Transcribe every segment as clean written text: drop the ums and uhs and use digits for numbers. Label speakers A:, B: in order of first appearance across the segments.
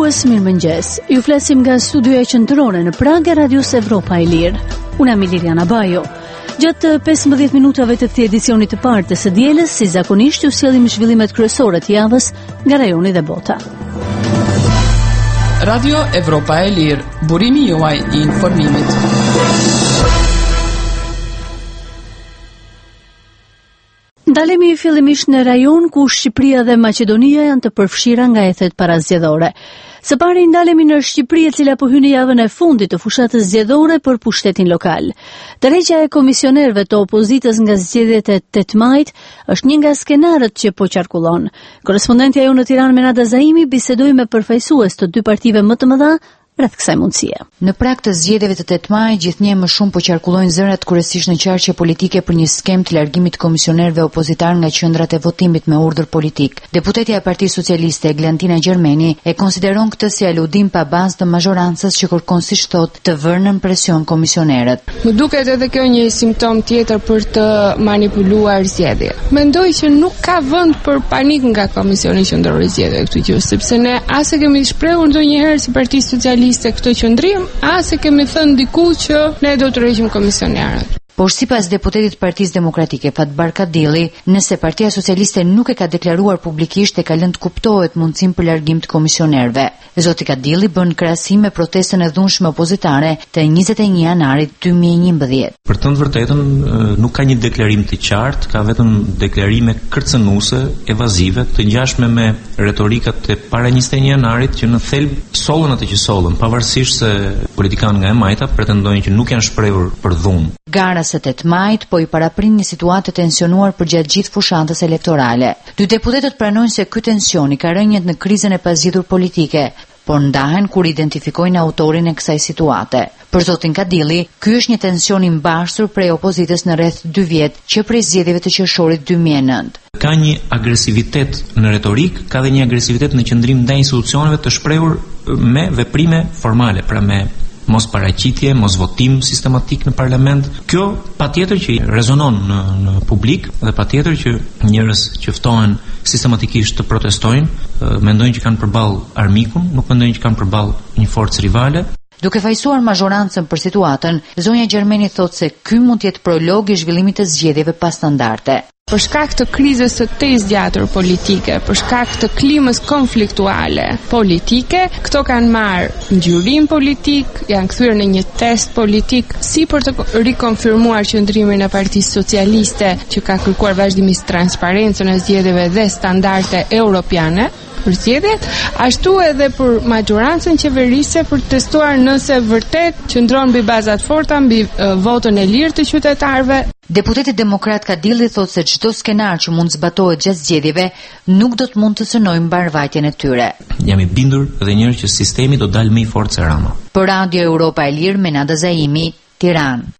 A: dëgjues, mirëmëngjes. Ju flasim nga studioja qendrore në Prag e Radios Evropa e Lirë. Unë jam Liliana Bajo. Gjatë 15 minutave të këtij edicioni të parë të së dielës, si zakonisht ju sjellim zhvillimet kryesore të javës nga rajoni dhe bota.
B: Radio Evropa e Lirë, burimi juaj I informimit.
A: Ndalemi fillimisht në rajon ku Shqipëria dhe Maqedonia janë të përfshira nga ethet parazgjedhore. Së pari ndalemi në Shqipëri, e cila po hyn në javën e fundit të fushatës zgjedhore për pushtetin lokal. Tërheqja e komisionerëve të opozitës nga zgjedhjet e 8 majit është një nga skenarët që po qarkullon. Korrespondentja jonë në Tiranë, Menada Zaimi, bisedoi me përfaqësues të dy partive më të mëdha rreth kësaj mundësie.
C: Në prag të zgjedhjeve të 8 majit, gjithnjë më shumë po qarkullojnë zërat kryesisht në qarqe politike për një skem të largimit të komisionerëve opozitar nga qendrat e votimit me urdhër politik. Deputetja e Partisë Socialiste Eglantina Gjermeni e konsideron këtë si aludim pa bazë të mazhorancës që kërkon, siç thotë, të vënën presion komisionerët.
D: Më duket edhe kjo një simptom tjetër për të manipuluar zgjedhjet. Mendoj që nuk ka vend për panik nga Komisioni Qendror I Zgjedhjeve këtu gjë, sepse ne as e kemi shprehur ndonjëherë si Parti Socialiste këtë qëndrim, as e kemi thënë diku që ne do të rregjim komisionerët.
C: Por sipas deputetit Partisë Demokratike Fatbar Kadilli, nëse Partia Socialiste nuk e ka deklaruar publikisht, e ka lënë të kuptohet mundësinë për largim të komisionerëve. Zoti Kadilli bën krahasim me protestën e dhunshme opozitare të 21 janarit 2011.
E: Për të vërtetën nuk ka një deklarim të qartë, ka vetëm deklarime kërcënuese, evazive, të ngjashme me retorikat e para 21 janarit që në thelb sollën atë që sollën, pavarësisht se politikanë nga e majta pretendojnë që nuk janë shprehur për dhunë.
C: Gara së 8 majit po I paraprin një situatë të tensionuar për gjatë gjithë fushatës elektorale. Dy deputetët pranojnë se ky tensioni ka rënjet në krizën e pazgjedhur politike, por ndahen kur identifikojnë autorin e kësaj situate. Për zotin Kadilli, ky është një tension I mbashtur prej opozitës në rreth 2 vjet, që prej zgjedhjeve të qershorit 2009.
E: Ka një agresivitet në retorik, ka dhe një agresivitet në qëndrim ndaj institucioneve të shprehur me veprime formale, pra me mos paraqitje, mos votim sistematik në parlament. Kjo patjetër që rezonon në publik dhe patjetër që njerëz që ftohen sistematikisht të protestojnë, mendojnë që kanë përballë armikun, nuk mendojnë që kanë përballë një forcë rivale.
C: Duke fajsuar mazhorancën për situatën, zonja Gjermeni thotë se ky mund të jetë prolog I zhvillimit të zgjedhjeve pa standarde.
D: Për shkak të krizës së tezgjatur politike, për shkak të klimës konfliktuale politike, këto kanë marrë ngjyrim politik, janë kthyer në një test politik, si për të rikonfirmuar qëndrimin e Partisë Socialiste që ka kërkuar vazhdimisht transparencën e zgjedhjeve dhe standarde europiane për zgjedhjet, ashtu edhe për majorancën qeverise për të testuar nëse vërtet qëndron mbi bazat forta, mbi votën e lirë të qytetarëve.
C: Deputeti demokrat Kadilli thotë se çdo skenar që mund zbatohet gjatë zgjedhjeve nuk do të mund të synojë mbarvajtjen e tyre.
E: Jam I bindur edhe njëherë që sistemi do dalë më I fortë se Rama.
C: Për Radio Evropa e Lirë, Menada Zaimi, Tiranë.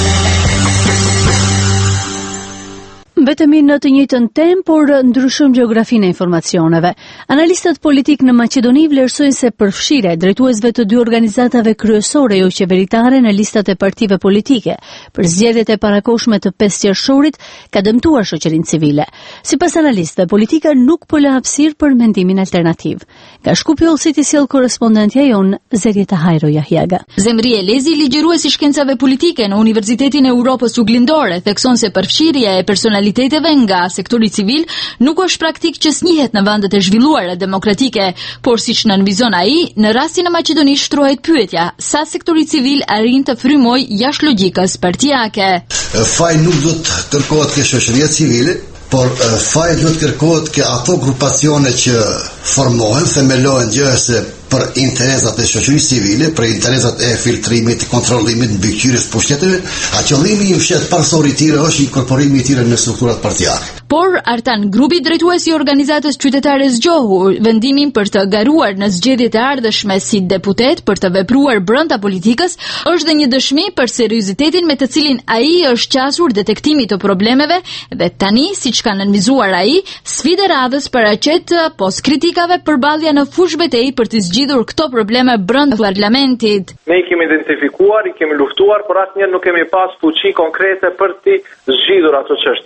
A: Mbetemi në të njëjtën temë, por ndryshojmë gjeografinë e informacioneve. Analistët politik në Maqedoni vlerësojnë se përfshirja e drejtuesve të dy organizatave kryesore jo qeveritare në listat e partive politike për zgjedhjet e parakohshme të 5 qershorit ka dëmtuar shoqërinë civile. Sipas analistëve, politika nuk po lë hapësirë për mendimin alternativ. Nga Shkupjoll si sjell korrespondentja jon Zerieta Hajro Jahjaga.
F: Zemri Elezi, ligjërues I shkencave politike në Universitetin e Europës Juglindore, thekson se përfshirja e personaliteteve nga sektori civil nuk është praktik që snihet në vendet e zhvilluara demokratike, por siç nënvizon ai, në rastin e Maqedonisë shtrohet pyetja, sa sektori civil arrin të frymojë jashtë logjikës partijake.
G: Faji nuk do të kërkohet ke shoqëria civile, por faji do të kërkohet ke ato grupacione që formohen, themelohen gjëse për interesat e shoqërisë civile, për interesat e filtrimit, kontrollimit, mbikëqyrjes pushteteve, a qëllimi I fshet parsori I tyre është inkorporimi I tyre në strukturat partijake.
F: Por Artan Grupi, drejtues I organizatës qytetare zgjohu vendimin për të garuar në zgjedhjet e ardhshme si deputet për të vepruar brenda politikës, është dhe një dëshmi për seriozitetin me të cilin ai është qasur detektimit të problemeve dhe tani, siç ka nënvizuar ai, sfidë radhës paraqet pas kritikave përballja në fushë betejë për të zgjidhur këto probleme brenda parlamentit.
H: Ne I kemi identifikuar, I kemi luftuar, por asnjëherë nuk kemi pas fuqi konkrete për të zgjidhur ato çështje.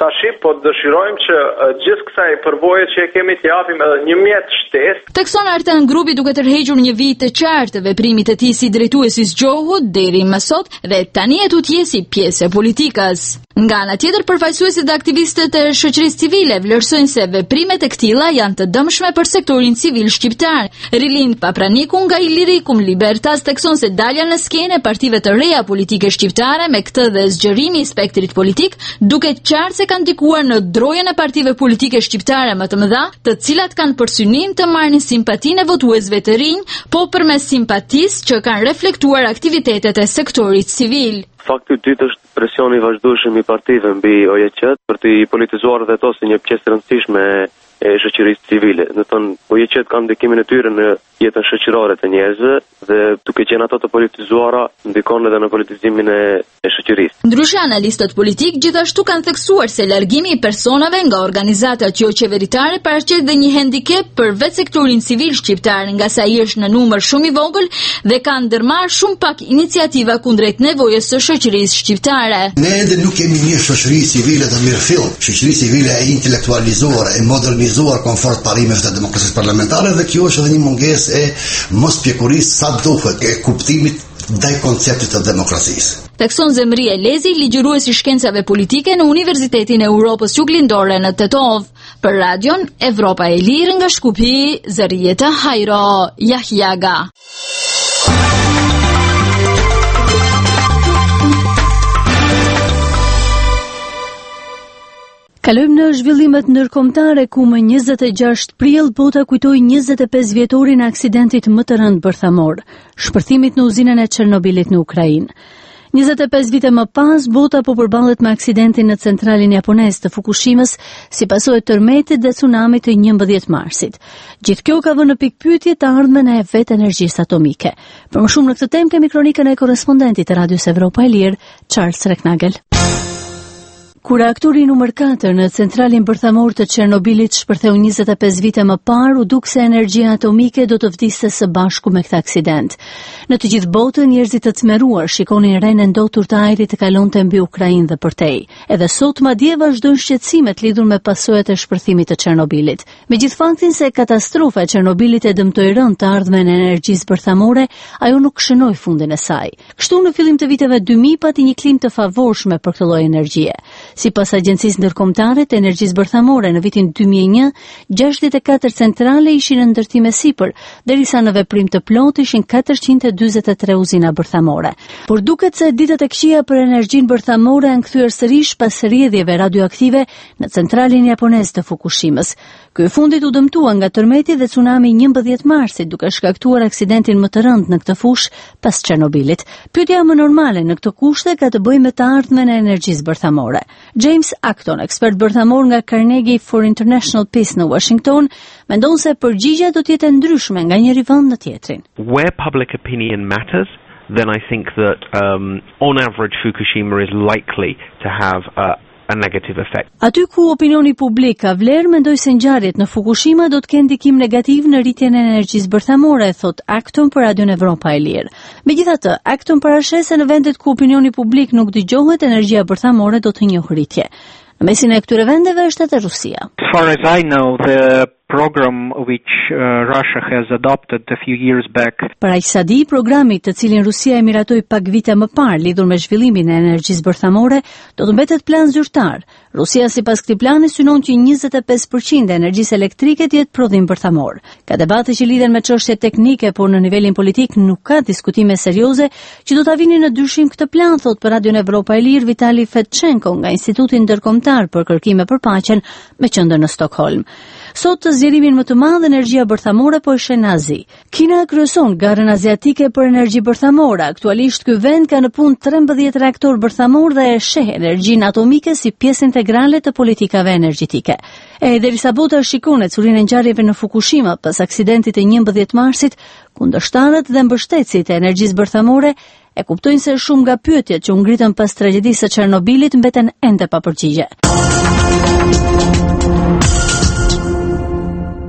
H: Tashi po dëshirojmë që gjithë kësaj përvoje që e kemi të japim edhe një mjet shtesë.
F: Tekson Artan Grupi duke tërhequr një vit të qartë të veprimit të tij si drejtuesi i zgjohut deri më sot dhe tani e tutje si pjesë e politikës. Nga ana tjetër, përfaqësuesit dhe aktivistët e shoqërisë civile vlerësojnë se veprimet e këtilla janë të dëmshme për sektorin civil shqiptar. Rilind Papraniku nga Ilirikum Libertas tekson se dalja në skenë e partive të reja politike shqiptare me këtë dhe zgjerimi i spektrit politik duket qartë se kanë ndikuar në drojën e partive politike shqiptare më të mëdha, të cilat kanë për synim të marrin simpatinë e votuesve të rinj, po përmes simpatisë që kanë reflektuar aktivitetet e sektorit civil.
I: Fakti i dytë është presioni i vazhdueshëm i partive mbi OJQ për të politizuar dhe ato si një pjesë e rëndësishme e shoqërisë civile. Do të thonë, OJQ kanë ndikimin e tyre në jetën shoqërore të njerëzve dhe duke qenë ato të politizuara ndikon edhe në politizimin e shoqërisë.
F: Ndryshe, analistët politik gjithashtu kanë theksuar se largimi i personave nga organizatat jo qeveritare paraqet dhe një handicap për vetë sektorin civil shqiptar, nga sa ai është në numër shumë i vogël dhe ka ndërmarrë shumë pak iniciativa kundrejt nevojës së shoqërisë shqiptare.
G: Ne edhe nuk kemi një shoqëri civile të mirëfill, shoqëri civile e intelektualizuar, e modernizuar konfort parimeve të demokracisë parlamentare, dhe kjo është edhe një mungesë e mospjekurisë sa duhet e kuptimit ndaj konceptit të demokracisë.
F: Tekson Zemri Elezi, ligjërues i shkencave politike në Universitetin e Europës Juglindore në Tetov. Për radion Evropa e Lirë nga Shkupi, Zërieta Hajro Jahjaga.
A: Kalojmë në zhvillimet ndërkombëtare ku më 26 prill bota kujtoi 25 vjetorin e aksidentit më të rënd bërthamor, shpërthimit në uzinën e Çernobilit në Ukrainë. 25 vite më pas, bota po përballet me aksidentin në centralin japonez të Fukushimës si pasojë të tërmetit dhe tsunamit të 11 marsit. Gjithë kjo ka vënë në pikpyetje të ardhmen e vetë energjisë atomike. Për më shumë në këtë temë kemi kronikën e korrespondentit të Radios Evropa e Lirë, Charles Reknagel. Kur reaktori numër 4 në centralin bërthamor të Çernobilit shpërtheu 25 vite më parë, u duk se energjia atomike do të vdiste së bashku me këtë aksident. Në të gjithë botën, njerëzit të tmerruar shikonin rrene ndotur të ajrit të kalonte mbi Ukrainë dhe përtej. Edhe sot madje vazhdojnë shqetësimet lidhur me pasojat e shpërthimit të Çernobilit. Megjithë faktin se katastrofa e Çernobilit e dëmtoi rënd të ardhmen e energjisë bërthamore, ajo nuk shënoi fundin e saj. Kështu në fillim të viteve 2000 pati një klim të favorshme për këtë lloj energjie. Sipas Agjencisë Ndërkombëtare të Energjisë Bërthamore, në vitin 2001, 64 centrale ishin në ndërtim e sipër, derisa në veprim të plotë ishin 443 uzina bërthamore. Por duket se ditët e këqija për energjinë bërthamore janë kthyer sërish pas rrjedhjeve radioaktive në centralin japonez të Fukushimës. Ky fundit u dëmtua nga tërmeti dhe tsunami 11 marsit, duke shkaktuar aksidentin më të rënd në këtë fushë pas Çernobilit. Pyetja më normale në këtë kushte ka të bëjë me të ardhmen e energjisë bërthamore. James Acton, ekspert bërthamor nga Carnegie for International Peace në Washington, mendon se përgjigjja do të jetë ndryshme nga njëri vend në tjetrin.
J: Where public opinion matters, then I think that on average Fukushima is likely to have a negative effect.
A: Aty ku opinioni publik ka vlerë, mendoj se ngjarjet në Fukushima do të kenë ndikim negativ në rritjen e energjisë bërthamore, thot Acton për Radion Evropa e Lirë. Megjithatë, Acton parashes se në vendet ku opinioni publik nuk dëgjohet, energjia bërthamore do të njohë rritje. Në mesin e këtyre vendeve është edhe Rusia.
K: As far as I know, the program which Russia has adopted a few years back.
A: Për aq sa di, programi të cilin Rusia e miratoi pak vite më parë lidhur me zhvillimin e energjisë bërthamore do të mbetet plan zyrtar. Rusia sipas këtij plani synon që 25% e energjisë elektrike të jetë prodhim bërthamor. Ka debate që lidhen me çështje teknike, por në nivelin politik nuk ka diskutime serioze që do ta vinin në dyshim këtë plan, thot për Radion Evropa e Lirë Vitali Fetchenko nga Instituti Ndërkombëtar për Kërkime për Paqen me qendër në Stockholm. Sot të zgjerimin më të madh energjia bërthamore po e shen Azi. Kina kryeson garën aziatike për energji bërthamore. Aktualisht ky vend ka në punë 13 reaktor bërthamor dhe e sheh energjinë atomike si pjesë integrale të politikave energjetike. Derisa bota shikon ecurinë e ngjarjeve në Fukushima pas aksidentit të 11 marsit, kundërshtarët dhe mbështetësit e energjisë bërthamore e kuptojnë se shumë nga pyetjet që u ngritën pas tragjedisë së Çernobilit mbeten ende pa përgjigje.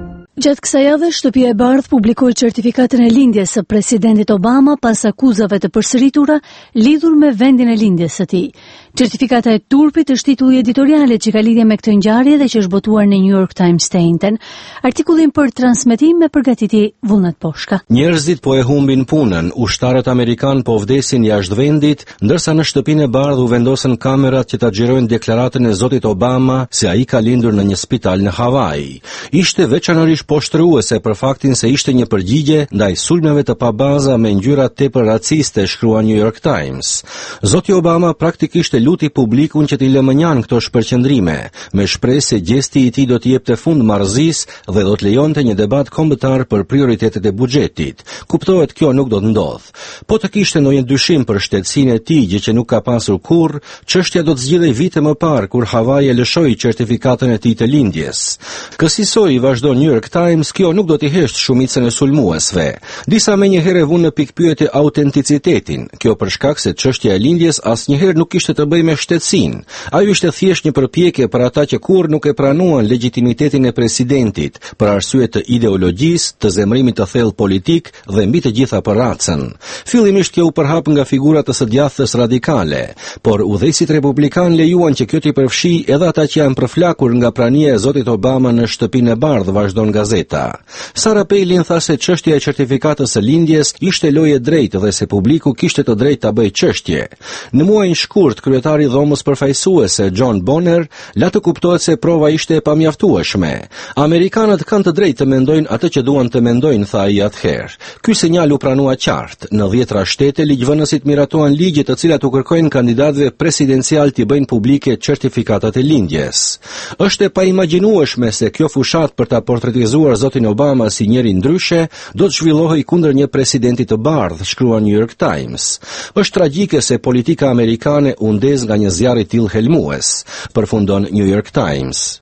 A: Gjatë kësaj jave, Shtëpia e Bardhë publikoi certifikatën e lindjes së presidentit Obama pas akuzave të përsëritura lidhur me vendin e lindjes së tij. Certifikata e turpit është titulli editoriale që ka lidhje me këtë ngjarje dhe që është botuar në New York Times të njëjtën. Artikullin për transmetim e përgatiti Vullnet Poshka.
L: Njerëzit po e humbin punën, ushtarët amerikan po vdesin jashtë vendit, ndërsa në Shtëpinë e Bardhë u vendosën kamerat që ta xhirojnë deklaratën e zotit Obama se ai ka lindur në një spital në Hawaii. Ishte veçanërisht poshtruese për faktin se ishte një përgjigje ndaj sulmeve të pabaza me ngjyra tepër raciste, shkrua New York Times. Zoti Obama praktikisht luti publikun që t'i lëmënjan këto shpërqendrime, me shpresë se gjesti i tij do t'i jepte fund marrëzisë dhe do të lejonte një debat kombëtar për prioritetet e buxhetit. Kuptohet kjo nuk do të ndodhë. Po të kishte ndonjë dyshim për shtetësinë e tij, gjë që nuk ka pasur kurrë, çështja do të zgjidhej vite më parë kur Hawaii e lëshoi certifikatën e tij të lindjes. Kësaj vazhdon New York Times, kjo nuk do t'i hesht shumicën e sulmuesve. Disa menjëherë vënë në pikpyetje autenticitetin. Kjo për shkak se çështja e lindjes asnjëherë nuk kishte të bëjë me shtetësinë. Ajo ishte thjesht një përpjekje për ata që kurrë nuk e pranuan legitimitetin e presidentit, për arsye të ideologjisë, të zemrimit të thellë politik dhe mbi të gjitha për racën. Fillimisht kjo u përhap nga figurat të së djathtës radikale, por udhëheqësit republikan lejuan që kjo t'i përfshi edhe ata që janë përflakur nga prania e zotit Obama në Shtëpinë e Bardhë, vazhdon gazeta. Sarah Palin tha se çështja e certifikatës së lindjes ishte lojë e drejtë dhe se publiku kishte të drejtë ta bëjë çështje. Në muajin shkurt, kryetari i dhomës përfaqësuese John Bonner la të kuptohet se prova ishte e pamjaftueshme. Amerikanët kanë të drejtë të mendojnë atë që duan të mendojnë, tha ai atëherë. Ky sinjal u pranua qartë. Në 10 shtete ligjvënësit miratuan ligje të cilat u kërkojnë kandidatëve presidencial t'i bëjnë publike certifikatat e lindjes. Është e paimagjinueshme se kjo fushat për ta portretizuar zotin Obama si njëri ndryshe do të zhvillohej kundër një presidenti të bardhë, shkrua New York Times. Është tragjike se politika amerikane u ndez nga një zjarr i tillë helmues, përfundon New York Times.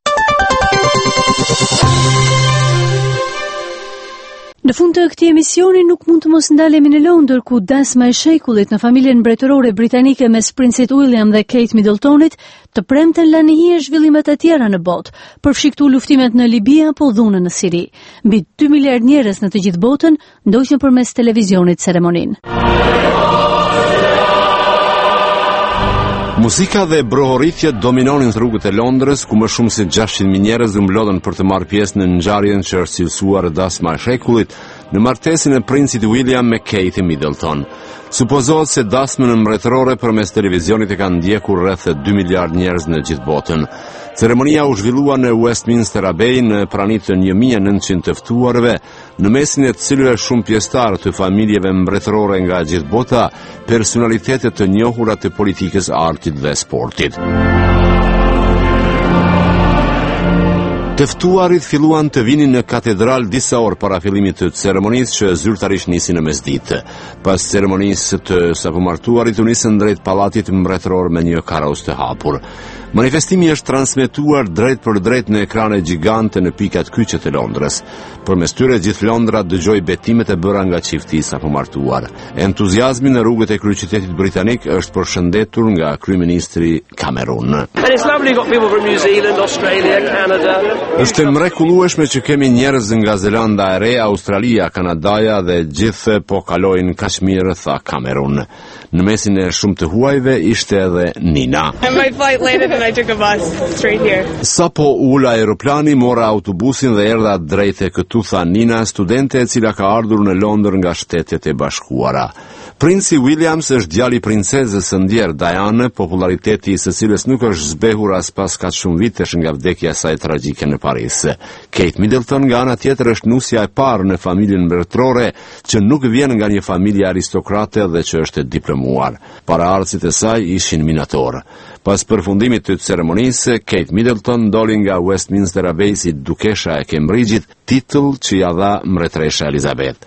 A: Në fund të këtij emisioni nuk mund të mos ndalemi në Londër, ku dasma e shekullit në familjen mbretërore britanike mes princit William dhe Kate Middletonit të premten lanë në hije zhvillimet e tjera në botë, përfshi këtu luftimet në Libi apo dhunën në Siri. Mbi 2 miliard njerëz në të gjithë botën ndoqën përmes televizionit ceremoninë.
M: Muzika dhe brohoritjet dominonin rrugët e Londrës, ku më shumë se 600.000 njerëz mblodhen për të marrë pjesë në ngjarjen që është cilësuar dasma e shekullit në martesën e princit William me Kate Middleton. Supozohet se dasmën mbretërore përmes televizionit e kanë ndjekur rreth 2 miliard njerëz në gjithë botën. Ceremonia u zhvillua në Westminster Abbey në praninë të 1900 të ftuarve, në mesin e të cilëve shumë pjesëtarë të familjeve mbretërore nga gjithë bota, personalitetet të njohura të politikës, artit dhe sportit. Të ftuarit filluan të vinin në katedral disa orë para fillimit të ceremonisë që zyrtarisht nisi në mesditë. Pas ceremonisë të sapomartuarit u nisën drejt pallatit mbretëror me një karos të hapur. Manifestimi është transmetuar drejt për drejt në ekrane gjigante në pikat kyçe të Londrës. Përmes tyre gjithë Londra dëgjoi betimet e bëra nga çifti i sapomartuar. Entuziazmi në rrugët e kryeqytetit britanik është përshëndetur nga kryeministri Cameron. Është mrekullueshme që kemi njerëz nga Zelanda e Re, Australia, Kanadaja dhe gjithë po kalojnë kaq mirë, tha Cameron. Në mesin e shumë të huajve ishte edhe Nina. Sa po ul aeroplani, mora autobusin dhe erdha drejt e këtu, tha Nina, studente e cila ka ardhur në Londër nga Shtetet e Bashkuara. Princi Williams është djali i princezës së ndjerë Diane, populariteti i së cilës nuk është zbehur as pas kaq shumë vitesh nga vdekja e saj tragjike në Paris. Kate Middleton nga ana tjetër është nusja e parë në familjen mbretërore që nuk vjen nga një familje aristokrate dhe që është diplomuar. Paraardhësit e saj ishin minator. Pas përfundimit të ceremonisë, Kate Middleton doli nga Westminster Abbey si dukesha e Cambridge-it, titull që ja dha mbretëresha Elizabeth.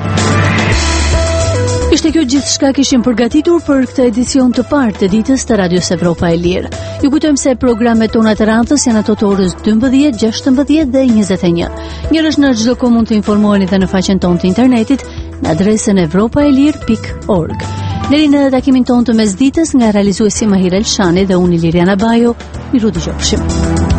A: Ishte kjo gjithçka kishim përgatitur për këtë edicion të parë të ditës të Radios Evropa e Lirë. Ju kujtojmë se programet tona të radhës janë ato të orës 12, 16 dhe 21. Njërësh në çdo kohë mund të informoheni dhe në faqen tonë të internetit në adresën evropaelir.org. Deri në takimin tonë të mesditës nga realizuesi Mahir Elshani dhe unë Liriana Bajo, miru dëgjofshim.